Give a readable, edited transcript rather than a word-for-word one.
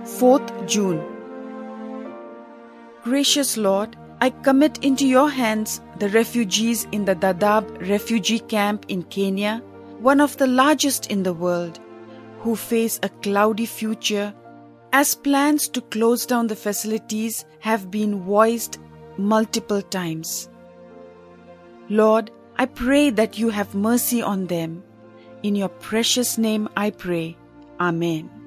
4th June. Gracious Lord, I commit into your hands the refugees in the Dadaab refugee camp in Kenya, one of the largest in the world, who face a cloudy future as plans to close down the facilities have been voiced multiple times. Lord, I pray that you have mercy on them. In your precious name I pray. Amen.